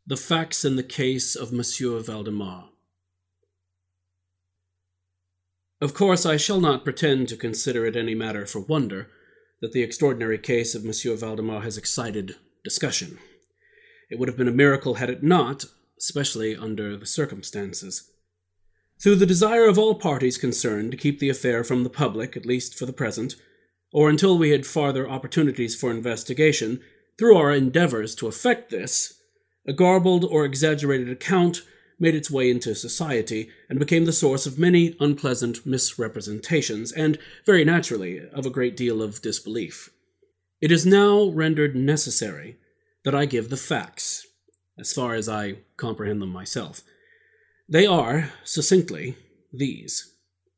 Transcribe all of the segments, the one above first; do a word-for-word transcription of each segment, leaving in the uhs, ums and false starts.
The Facts in the Case of Monsieur Valdemar. Of course, I shall not pretend to consider it any matter for wonder that the extraordinary case of Monsieur Valdemar has excited discussion. It would have been a miracle had it not, especially under the circumstances. Through the desire of all parties concerned to keep the affair from the public, at least for the present, or until we had farther opportunities for investigation, through our endeavors to effect this, a garbled or exaggerated account made its way into society and became the source of many unpleasant misrepresentations, and, very naturally, of a great deal of disbelief. It is now rendered necessary that I give the facts, as far as I comprehend them myself. They are, succinctly, these.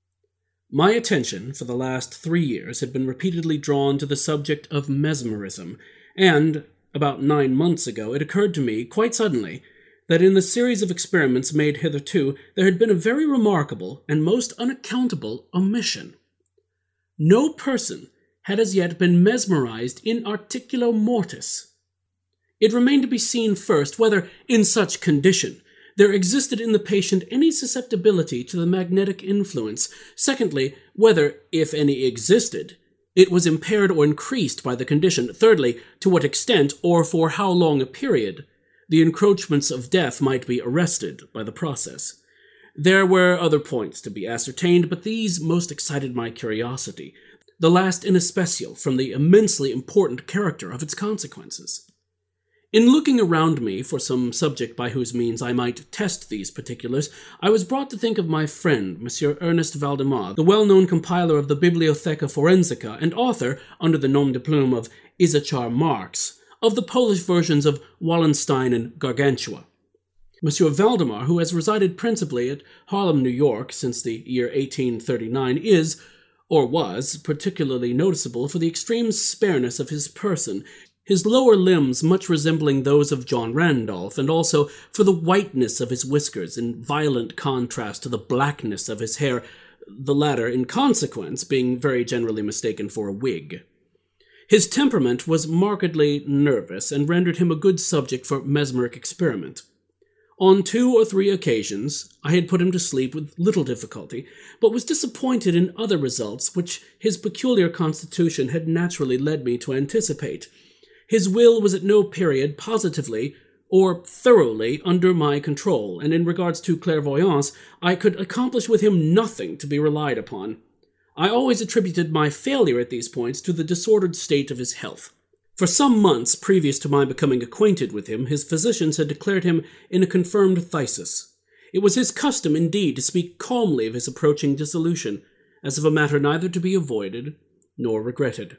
My attention for the last three years had been repeatedly drawn to the subject of mesmerism, and, about nine months ago, it occurred to me, quite suddenly, that in the series of experiments made hitherto, there had been a very remarkable and most unaccountable omission. No person had as yet been mesmerized in articulo mortis. It remained to be seen first whether, in such condition, there existed in the patient any susceptibility to the magnetic influence. Secondly, whether, if any existed, it was impaired or increased by the condition. Thirdly, to what extent, or for how long a period, the encroachments of death might be arrested by the process. There were other points to be ascertained, but these most excited my curiosity, the last in especial from the immensely important character of its consequences. In looking around me for some subject by whose means I might test these particulars, I was brought to think of my friend, Monsieur Ernest Valdemar, the well-known compiler of the Bibliotheca Forensica and author, under the nom de plume of Issachar Marx, of the Polish versions of Wallenstein and Gargantua. Monsieur Valdemar, who has resided principally at Harlem, New York, since the year eighteen thirty-nine, is, or was, particularly noticeable for the extreme spareness of his person, his lower limbs much resembling those of John Randolph, and also for the whiteness of his whiskers in violent contrast to the blackness of his hair, the latter, in consequence, being very generally mistaken for a wig. His temperament was markedly nervous, and rendered him a good subject for mesmeric experiment. On two or three occasions I had put him to sleep with little difficulty, but was disappointed in other results which his peculiar constitution had naturally led me to anticipate. His will was at no period positively or thoroughly under my control, and in regards to clairvoyance, I could accomplish with him nothing to be relied upon. I always attributed my failure at these points to the disordered state of his health. For some months previous to my becoming acquainted with him, his physicians had declared him in a confirmed phthisis. It was his custom, indeed, to speak calmly of his approaching dissolution, as of a matter neither to be avoided nor regretted.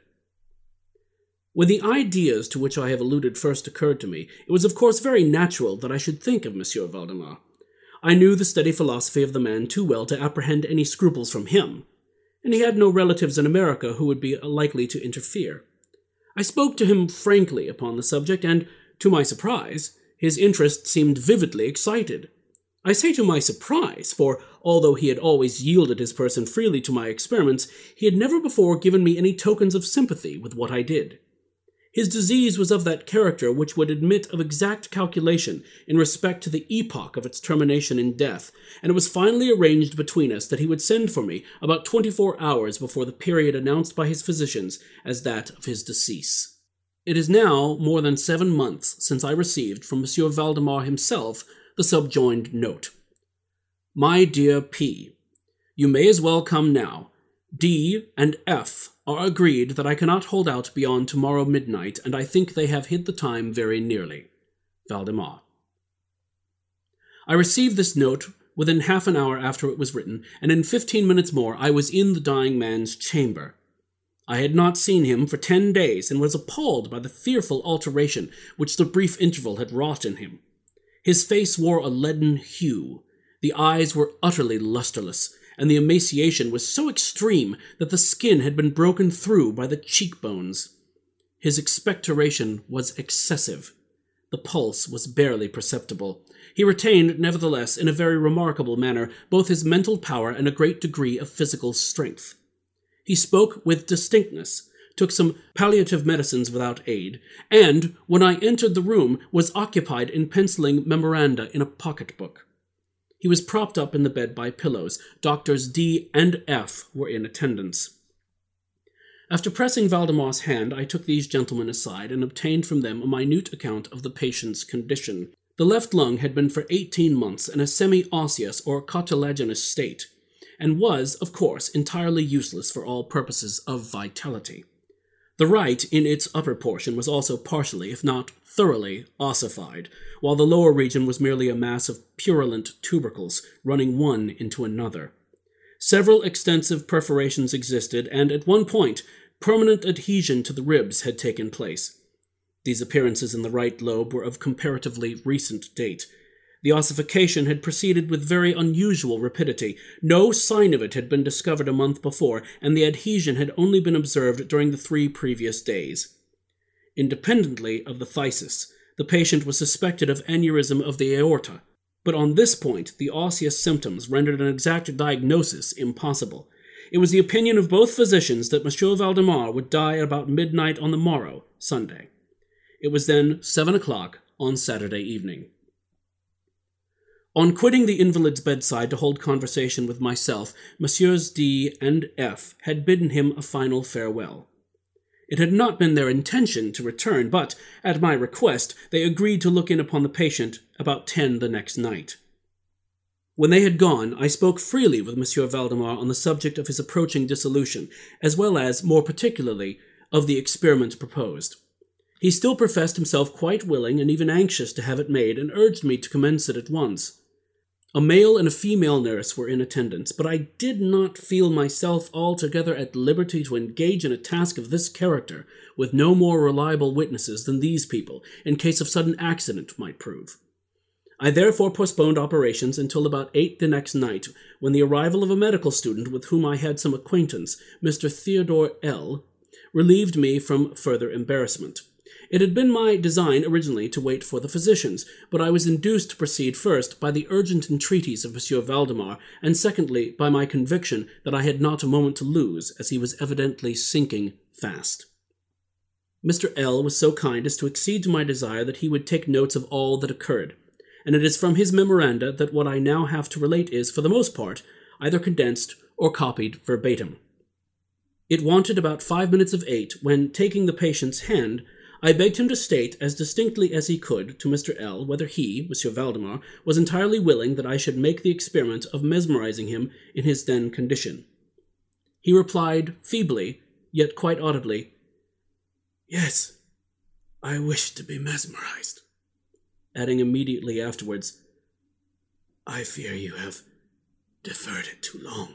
When the ideas to which I have alluded first occurred to me, it was of course very natural that I should think of Monsieur Valdemar. I knew the steady philosophy of the man too well to apprehend any scruples from him, and he had no relatives in America who would be likely to interfere. I spoke to him frankly upon the subject, and, to my surprise, his interest seemed vividly excited. I say to my surprise, for although he had always yielded his person freely to my experiments, he had never before given me any tokens of sympathy with what I did. His disease was of that character which would admit of exact calculation in respect to the epoch of its termination in death, and it was finally arranged between us that he would send for me about twenty-four hours before the period announced by his physicians as that of his decease. It is now more than seven months since I received from Monsieur Valdemar himself the subjoined note. My dear P., you may as well come now. D and F are agreed that I cannot hold out beyond tomorrow midnight, and I think they have hit the time very nearly. Valdemar. I received this note within half an hour after it was written, and in fifteen minutes more I was in the dying man's chamber. I had not seen him for ten days, and was appalled by the fearful alteration which the brief interval had wrought in him. His face wore a leaden hue, the eyes were utterly lustreless, and the emaciation was so extreme that the skin had been broken through by the cheekbones. His expectoration was excessive. The pulse was barely perceptible. He retained, nevertheless, in a very remarkable manner, both his mental power and a great degree of physical strength. He spoke with distinctness, took some palliative medicines without aid, and, when I entered the room, was occupied in penciling memoranda in a pocketbook. He was propped up in the bed by pillows. Doctors D and F were in attendance. After pressing Valdemar's hand, I took these gentlemen aside and obtained from them a minute account of the patient's condition. The left lung had been for eighteen months in a semi-osseous or cartilaginous state, and was, of course, entirely useless for all purposes of vitality. The right, in its upper portion, was also partially, if not thoroughly, ossified, while the lower region was merely a mass of purulent tubercles running one into another. Several extensive perforations existed, and at one point, permanent adhesion to the ribs had taken place. These appearances in the right lobe were of comparatively recent date. The ossification had proceeded with very unusual rapidity. No sign of it had been discovered a month before, and the adhesion had only been observed during the three previous days. Independently of the phthisis, the patient was suspected of aneurysm of the aorta, but on this point the osseous symptoms rendered an exact diagnosis impossible. It was the opinion of both physicians that Monsieur Valdemar would die about midnight on the morrow, Sunday. It was then seven o'clock on Saturday evening. On quitting the invalid's bedside to hold conversation with myself, Messieurs D and F had bidden him a final farewell. It had not been their intention to return, but, at my request, they agreed to look in upon the patient about ten the next night. When they had gone, I spoke freely with Monsieur Valdemar on the subject of his approaching dissolution, as well as, more particularly, of the experiment proposed. He still professed himself quite willing and even anxious to have it made, and urged me to commence it at once. A male and a female nurse were in attendance, but I did not feel myself altogether at liberty to engage in a task of this character with no more reliable witnesses than these people, in case of sudden accident might prove. I therefore postponed operations until about eight the next night, when the arrival of a medical student with whom I had some acquaintance, Mister Theodore L., relieved me from further embarrassment. It had been my design originally to wait for the physicians, but I was induced to proceed first by the urgent entreaties of Monsieur Valdemar, and secondly by my conviction that I had not a moment to lose, as he was evidently sinking fast. Mister L. was so kind as to accede to my desire that he would take notes of all that occurred, and it is from his memoranda that what I now have to relate is, for the most part, either condensed or copied verbatim. It wanted about five minutes of eight, when, taking the patient's hand, I begged him to state, as distinctly as he could, to Mister L., whether he, Monsieur Valdemar, was entirely willing that I should make the experiment of mesmerizing him in his then condition. He replied feebly, yet quite audibly, "Yes, I wish to be mesmerized," adding immediately afterwards, "I fear you have deferred it too long."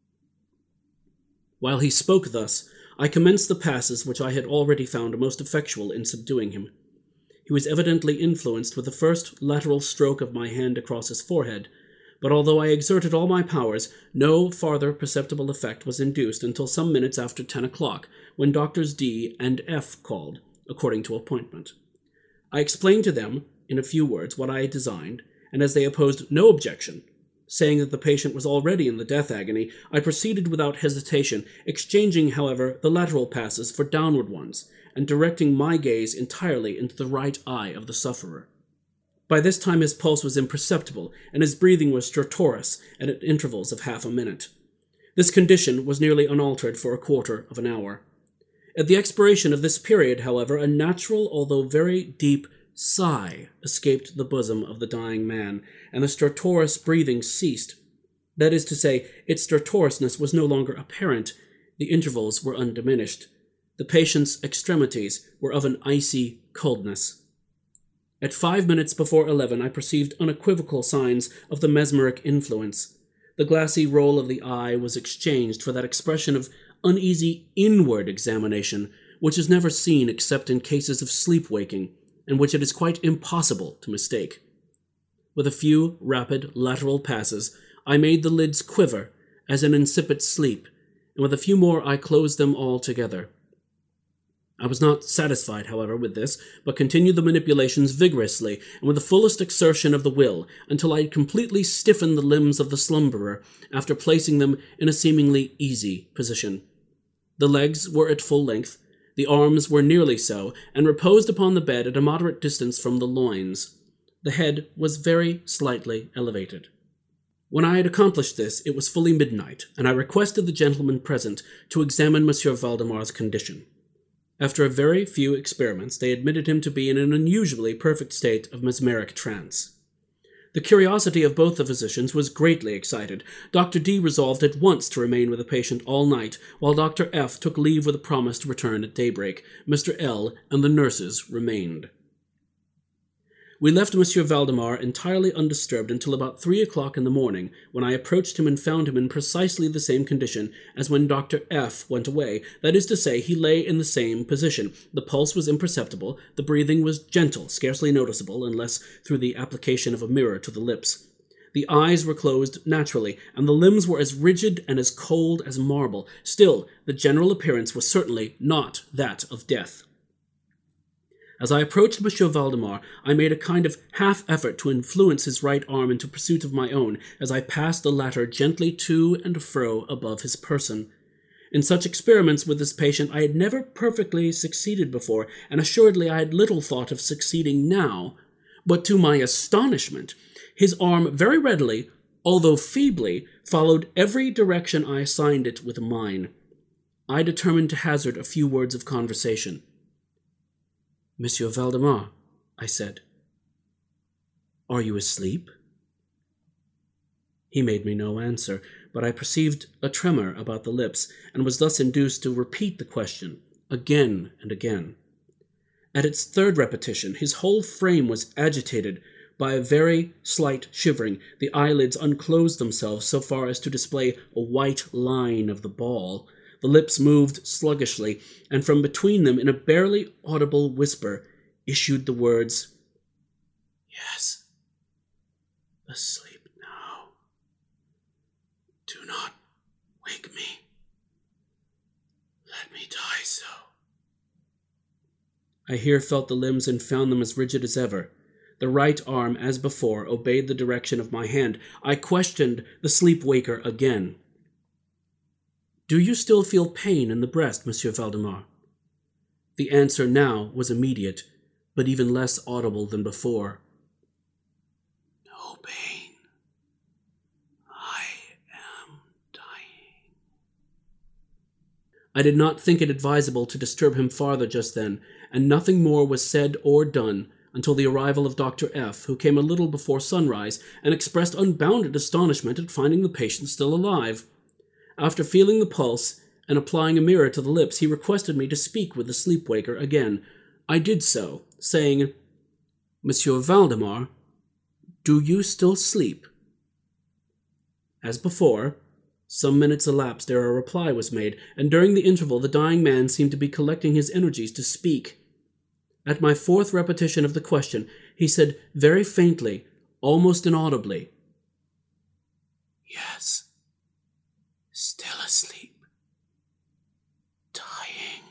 While he spoke thus, I commenced the passes which I had already found most effectual in subduing him. He was evidently influenced with the first lateral stroke of my hand across his forehead, but although I exerted all my powers, no farther perceptible effect was induced until some minutes after ten o'clock, when Doctors D and F called, according to appointment. I explained to them, in a few words, what I had designed, and as they opposed no objection, saying that the patient was already in the death agony, I proceeded without hesitation, exchanging, however, the lateral passes for downward ones, and directing my gaze entirely into the right eye of the sufferer. By this time his pulse was imperceptible, and his breathing was stertorous, and at intervals of half a minute. This condition was nearly unaltered for a quarter of an hour. At the expiration of this period, however, a natural, although very deep, sigh escaped the bosom of the dying man, and the stertorous breathing ceased. That is to say, its stertorousness was no longer apparent. The intervals were undiminished. The patient's extremities were of an icy coldness. At five minutes before eleven I perceived unequivocal signs of the mesmeric influence. The glassy roll of the eye was exchanged for that expression of uneasy inward examination which is never seen except in cases of sleep-waking, and which it is quite impossible to mistake. With a few rapid lateral passes, I made the lids quiver as in incipient sleep, and with a few more I closed them all together. I was not satisfied, however, with this, but continued the manipulations vigorously and with the fullest exertion of the will, until I had completely stiffened the limbs of the slumberer, after placing them in a seemingly easy position. The legs were at full length, The arms were nearly so, and reposed upon the bed at a moderate distance from the loins. The head was very slightly elevated. When I had accomplished this, it was fully midnight, and I requested the gentlemen present to examine Monsieur Valdemar's condition. After a very few experiments, they admitted him to be in an unusually perfect state of mesmeric trance. The curiosity of both the physicians was greatly excited. Doctor D resolved at once to remain with the patient all night, while Doctor F took leave with a promise to return at daybreak. Mister L and the nurses remained. We left Monsieur Valdemar entirely undisturbed until about three o'clock in the morning, when I approached him and found him in precisely the same condition as when Doctor F went away. That is to say, he lay in the same position. The pulse was imperceptible, the breathing was gentle, scarcely noticeable, unless through the application of a mirror to the lips. The eyes were closed naturally, and the limbs were as rigid and as cold as marble. Still, the general appearance was certainly not that of death. As I approached Monsieur Valdemar, I made a kind of half-effort to influence his right arm into pursuit of my own, as I passed the latter gently to and fro above his person. In such experiments with this patient I had never perfectly succeeded before, and assuredly I had little thought of succeeding now. But to my astonishment, his arm very readily, although feebly, followed every direction I assigned it with mine. I determined to hazard a few words of conversation. "Monsieur Valdemar," I said, "are you asleep?" He made me no answer, but I perceived a tremor about the lips, and was thus induced to repeat the question again and again. At its third repetition, his whole frame was agitated by a very slight shivering. The eyelids unclosed themselves so far as to display a white line of the ball. The lips moved sluggishly, and from between them, in a barely audible whisper, issued the words, "Yes, asleep now. Do not wake me. Let me die so." I here felt the limbs and found them as rigid as ever. The right arm, as before, obeyed the direction of my hand. I questioned the sleep-waker again. "Do you still feel pain in the breast, Monsieur Valdemar?" The answer now was immediate, but even less audible than before. "No pain. I am dying." I did not think it advisable to disturb him farther just then, and nothing more was said or done until the arrival of Doctor F, who came a little before sunrise and expressed unbounded astonishment at finding the patient still alive. After feeling the pulse and applying a mirror to the lips, he requested me to speak with the sleep-waker again. I did so, saying, "Monsieur Valdemar, do you still sleep?" As before, some minutes elapsed ere a reply was made, and during the interval the dying man seemed to be collecting his energies to speak. At my fourth repetition of the question, he said very faintly, almost inaudibly, "Yes. Still asleep. Dying."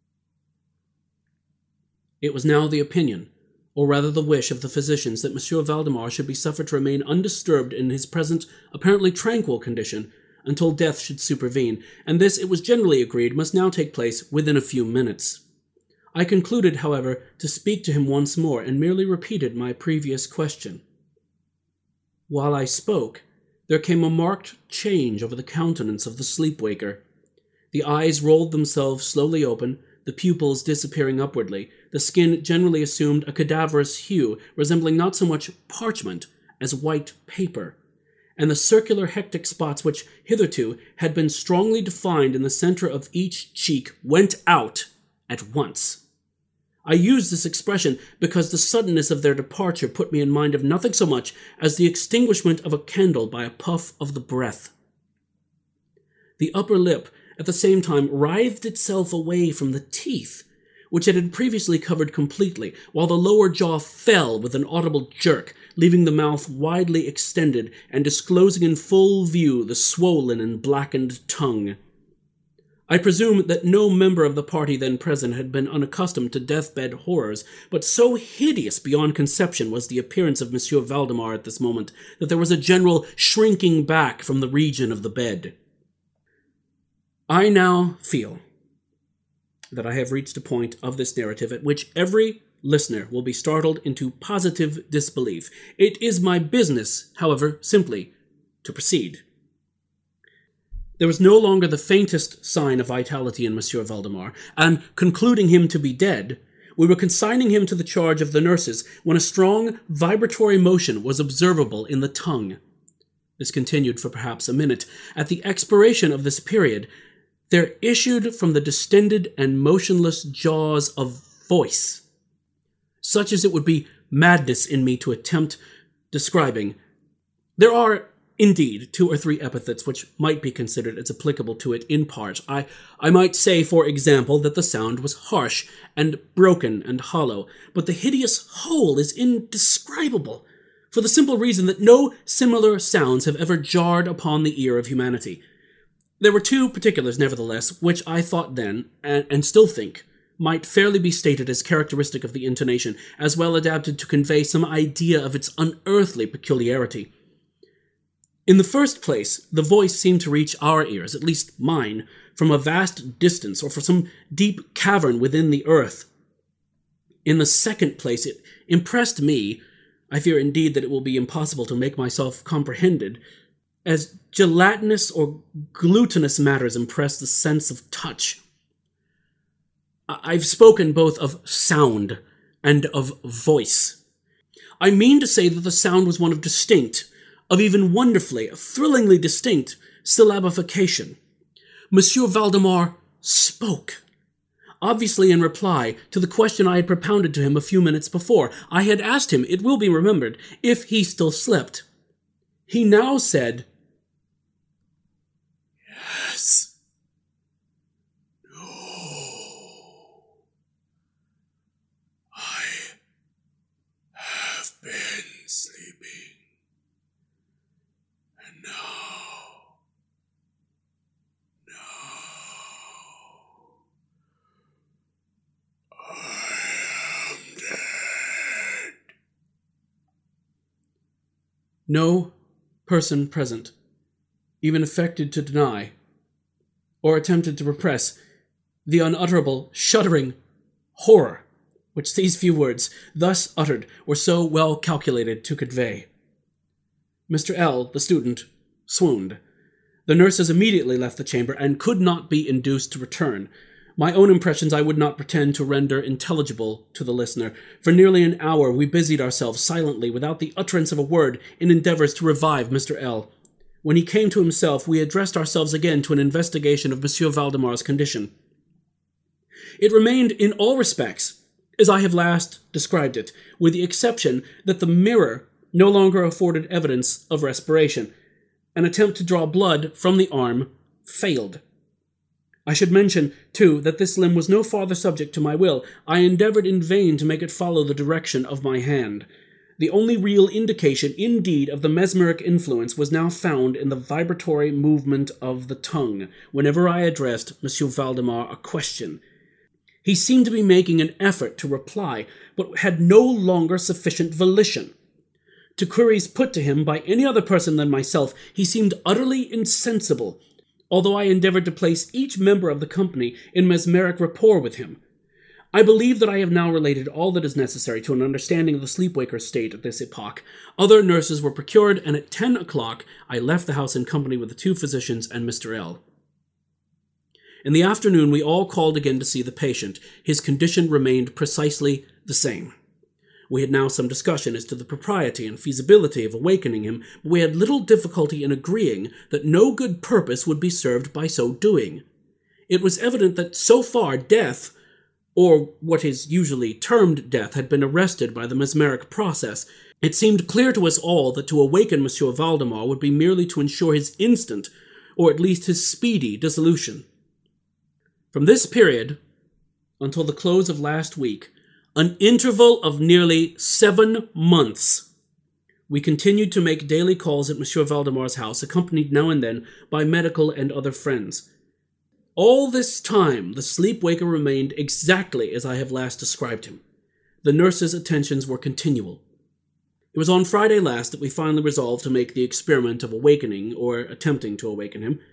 It was now the opinion, or rather the wish of the physicians, that Monsieur Valdemar should be suffered to remain undisturbed in his present apparently tranquil condition until death should supervene, and this, it was generally agreed, must now take place within a few minutes. I concluded, however, to speak to him once more, and merely repeated my previous question. While I spoke, there came a marked change over the countenance of the sleep-waker. The eyes rolled themselves slowly open, the pupils disappearing upwardly. The skin generally assumed a cadaverous hue, resembling not so much parchment as white paper, and the circular hectic spots which hitherto had been strongly defined in the center of each cheek went out at once. I use this expression because the suddenness of their departure put me in mind of nothing so much as the extinguishment of a candle by a puff of the breath. The upper lip, at the same time, writhed itself away from the teeth, which it had previously covered completely, while the lower jaw fell with an audible jerk, leaving the mouth widely extended and disclosing in full view the swollen and blackened tongue. I presume that no member of the party then present had been unaccustomed to deathbed horrors, but so hideous beyond conception was the appearance of Monsieur Valdemar at this moment, that there was a general shrinking back from the region of the bed. I now feel that I have reached a point of this narrative at which every listener will be startled into positive disbelief. It is my business, however, simply to proceed. There was no longer the faintest sign of vitality in Monsieur Valdemar, and concluding him to be dead, we were consigning him to the charge of the nurses when a strong vibratory motion was observable in the tongue. This continued for perhaps a minute. At the expiration of this period, there issued from the distended and motionless jaws of voice, such as it would be madness in me to attempt describing. There are, indeed, two or three epithets which might be considered as applicable to it in part. I, I might say, for example, that the sound was harsh and broken and hollow, but the hideous whole is indescribable, for the simple reason that no similar sounds have ever jarred upon the ear of humanity. There were two particulars, nevertheless, which I thought then, and, and still think, might fairly be stated as characteristic of the intonation, as well adapted to convey some idea of its unearthly peculiarity. In the first place, the voice seemed to reach our ears, at least mine, from a vast distance, or from some deep cavern within the earth. In the second place, it impressed me, I fear indeed that it will be impossible to make myself comprehended, as gelatinous or glutinous matters impress the sense of touch. I've spoken both of sound and of voice. I mean to say that the sound was one of distinct, of even wonderfully, thrillingly distinct syllabification. Monsieur Valdemar spoke, obviously in reply to the question I had propounded to him a few minutes before. I had asked him, it will be remembered, if he still slept. He now said, "Yes. No. I have been sleeping. And now, now, I am dead." No person present even affected to deny, or attempted to repress, the unutterable, shuddering horror which these few words, thus uttered, were so well calculated to convey. Mister L., the student, swooned. The nurses immediately left the chamber, and could not be induced to return. My own impressions I would not pretend to render intelligible to the listener. For nearly an hour we busied ourselves silently, without the utterance of a word, in endeavors to revive Mister L. When he came to himself, we addressed ourselves again to an investigation of Monsieur Valdemar's condition. It remained in all respects as I have last described it, with the exception that the mirror no longer afforded evidence of respiration. An attempt to draw blood from the arm failed. I should mention, too, that this limb was no farther subject to my will. I endeavored in vain to make it follow the direction of my hand. The only real indication, indeed, of the mesmeric influence was now found in the vibratory movement of the tongue, whenever I addressed Monsieur Valdemar a question. He seemed to be making an effort to reply, but had no longer sufficient volition. To queries put to him by any other person than myself, he seemed utterly insensible, although I endeavored to place each member of the company in mesmeric rapport with him. I believe that I have now related all that is necessary to an understanding of the sleepwaker's state at this epoch. Other nurses were procured, and at ten o'clock I left the house in company with the two physicians and Mister L. In the afternoon we all called again to see the patient. His condition remained precisely the same. We had now some discussion as to the propriety and feasibility of awakening him, but we had little difficulty in agreeing that no good purpose would be served by so doing. It was evident that so far death, or what is usually termed death, had been arrested by the mesmeric process. It seemed clear to us all that to awaken Monsieur Valdemar would be merely to ensure his instant, or at least his speedy, dissolution. From this period, until the close of last week, an interval of nearly seven months, we continued to make daily calls at Monsieur Valdemar's house, accompanied now and then by medical and other friends. All this time, the sleep-waker remained exactly as I have last described him. The nurses' attentions were continual. It was on Friday last that we finally resolved to make the experiment of awakening, or attempting to awaken him.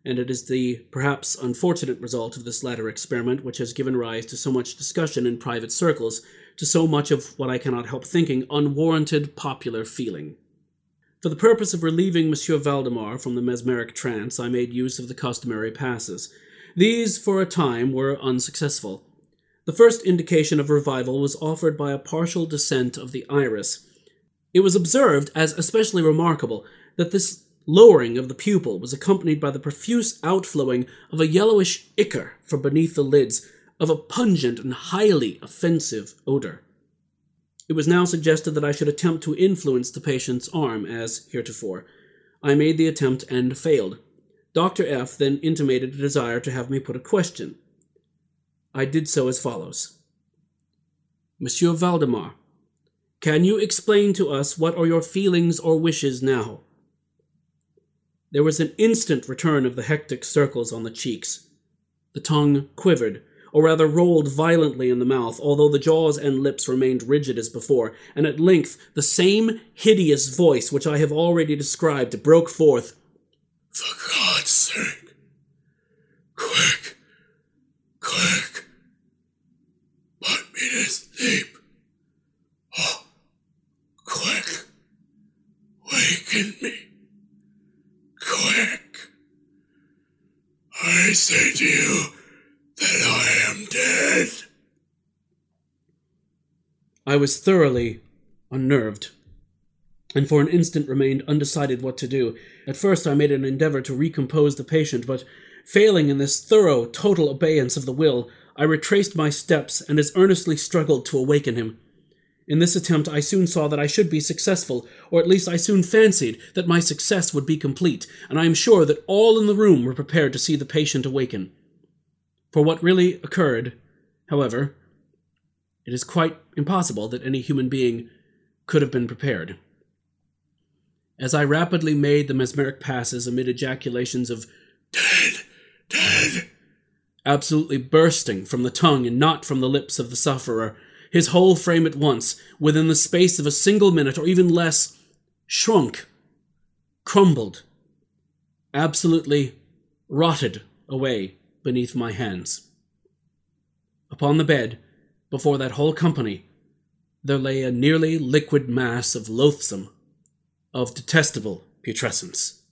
and it is the perhaps unfortunate result of this latter experiment which has given rise to so much discussion in private circles, to so much of what I cannot help thinking unwarranted popular feeling. For the purpose of relieving Monsieur Valdemar from the mesmeric trance, I made use of the customary passes. These, for a time, were unsuccessful. The first indication of revival was offered by a partial descent of the iris. It was observed as especially remarkable that this lowering of the pupil was accompanied by the profuse outflowing of a yellowish ichor from beneath the lids, of a pungent and highly offensive odor. It was now suggested that I should attempt to influence the patient's arm, as heretofore. I made the attempt and failed. Doctor F. then intimated a desire to have me put a question. I did so as follows. Monsieur Valdemar, can you explain to us what are your feelings or wishes now? There was an instant return of the hectic circles on the cheeks. The tongue quivered, or rather rolled violently in the mouth, although the jaws and lips remained rigid as before, and at length the same hideous voice which I have already described broke forth. For God's sake, quick, quick, put me to sleep. Oh, quick, waken me, quick. I say to you that I am dead. I was thoroughly unnerved, and for an instant remained undecided what to do. At first I made an endeavor to recompose the patient, but failing in this thorough, total abeyance of the will, I retraced my steps and as earnestly struggled to awaken him. In this attempt I soon saw that I should be successful, or at least I soon fancied that my success would be complete, and I am sure that all in the room were prepared to see the patient awaken. For what really occurred, however, it is quite impossible that any human being could have been prepared. As I rapidly made the mesmeric passes amid ejaculations of Dead, dead, absolutely bursting from the tongue and not from the lips of the sufferer, his whole frame at once, within the space of a single minute or even less, shrunk, crumbled, absolutely rotted away beneath my hands. Upon the bed, before that whole company, there lay a nearly liquid mass of loathsome, of detestable putrescence.